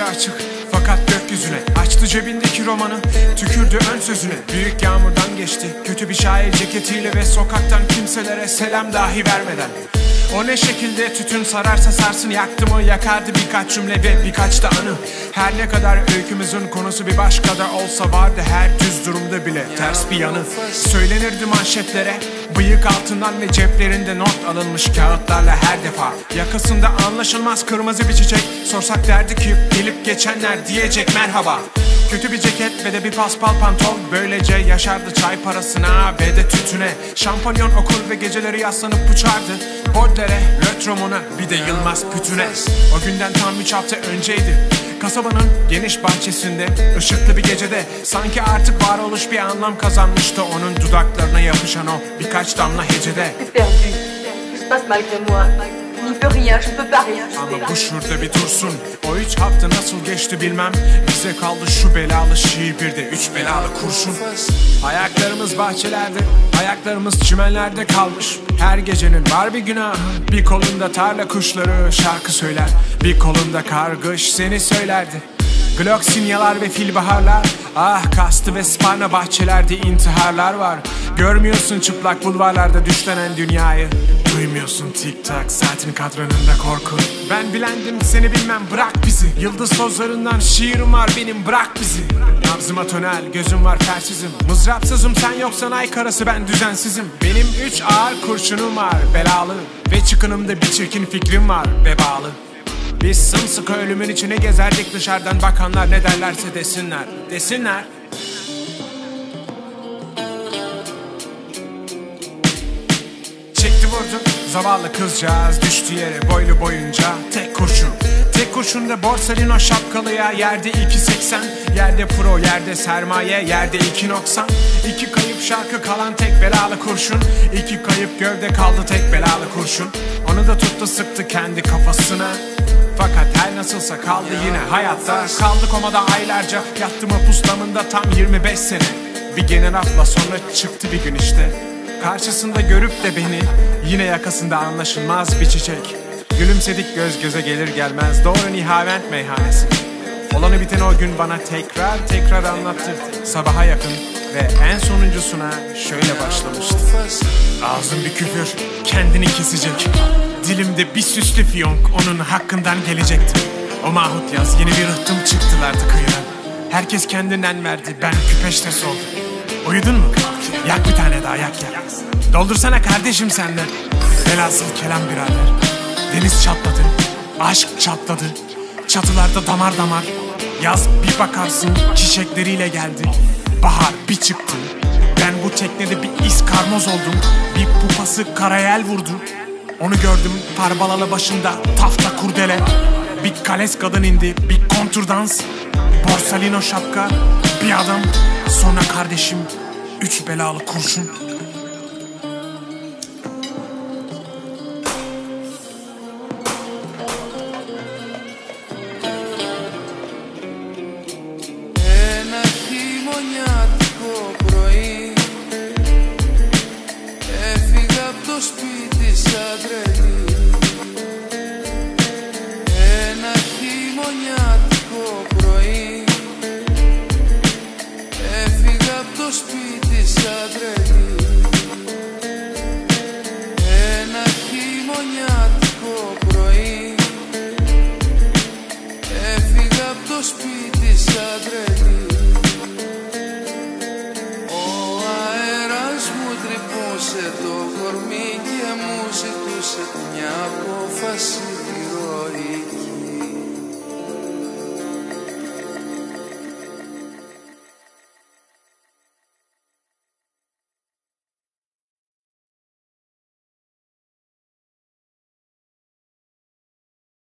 açık fakat gökyüzüne açtı cebindeki romanı, tükürdü ön sözüne. Büyük yağmurdan geçti kötü bir şair ceketiyle ve sokaktan kimselere selam dahi vermeden. O ne şekilde tütün sararsa sarsın, yaktı mı yakardı birkaç cümle ve birkaç da anı. Her ne kadar öykümüzün konusu bir başka da olsa, vardı her düz durumda bile ters bir yanı. Söylenirdi manşetlere bıyık altından ve ceplerinde not alınmış kağıtlarla her defa. Yakasında anlaşılmaz kırmızı bir çiçek, sorsak derdi ki gelip geçenler diyecek merhaba. Kötü bir ceket ve de bir paspal pantol, böylece yaşardı çay parasına ve de tütüne. Şampanyon okur ve geceleri yaslanıp uçardı Baudelaire'e, Lötromon'a, bir de Yılmaz Pütün'e. O günden tam 3 hafta önceydi. Kasabanın geniş bahçesinde, ışıklı bir gecede, sanki artık varoluş bir anlam kazanmıştı onun dudaklarına yapışan o birkaç damla hecede. Ama bu şurada bir dursun, o 3 hafta nasıl geçti bilmem. Bize kaldı şu belalı şiir, bir de 3 belalı kurşun. Ayaklarımız bahçelerde, ayaklarımız çimenlerde kalmış. Her gecenin var bir günahı. Bir kolunda tarla kuşları şarkı söyler, bir kolunda kargış seni söylerdi. Glock sinyalar ve filbaharlar, ah kastı ve sparna bahçelerde intiharlar var. Görmüyorsun çıplak bulvarlarda düşlenen dünyayı, duymuyorsun tik tak saatin kadranında korku. Ben bilendim seni bilmem, bırak bizi. Yıldız tozlarından şiirim var benim, bırak bizi. Nabzıma tonel, gözüm var tersizim. Mızrapsızım sen yoksan ay karası, ben düzensizim. Benim 3 ağır kurşunum var belalı, ve çıkınımda bir çirkin fikrim var vebalı. Biz sımsıkı ölümün içine gezerdik, dışarıdan bakanlar ne derlerse desinler, desinler. Çekti vurdu zavallı kızcağız, düştü yere boylu boyunca tek kurşun. Tek kurşunda Borsalino şapkalıya, yerde 2.80, yerde pro, yerde sermaye, yerde 2.90. 2 kayıp şarkı kalan tek belalı kurşun, 2 kayıp gövde kaldı tek belalı kurşun. Onu da tuttu sıktı kendi kafasına, fakat her nasılsa kaldı yine hayatta. Kaldı komada aylarca, yattı mapus damında tam 25 sene. Bir generafla sonra çıktı bir gün işte, karşısında görüp de beni, yine yakasında anlaşılmaz bir çiçek. Gülümsedik göz göze gelir gelmez, doğru Nihavent meyhanesi. Olanı biteni o gün bana tekrar tekrar anlattı, sabaha yakın ve en sonuncusuna şöyle başlamıştı. Ağzım bir küfür kendini kesecek, dilimde bir süslü fiyonk onun hakkından gelecekti. O mahut yaz yeni bir rıhtım çıktılardı kıyıdan. Herkes kendinden verdi, ben küpeştesi oldum. Uyudun mu? Yak bir tane daha, yak. Doldursana kardeşim sen de. Velhasıl kelam birader. Deniz çatladı, aşk çatladı, çatılarda damar damar. Yaz bir bakarsın çiçekleriyle geldi, bahar bir çıktı. Ben bu teknede bir iskarmoz oldum, bir pupası karayel vurdu. Onu gördüm farbalalı başında tafta kurdele. Bir kales kadın indi, bir kontur dans, Borsalino şapka, bir adam, sonra kardeşim 3 belalı kurşun. Το κορμί και μου ζητούσε μια απόφαση ηρωική.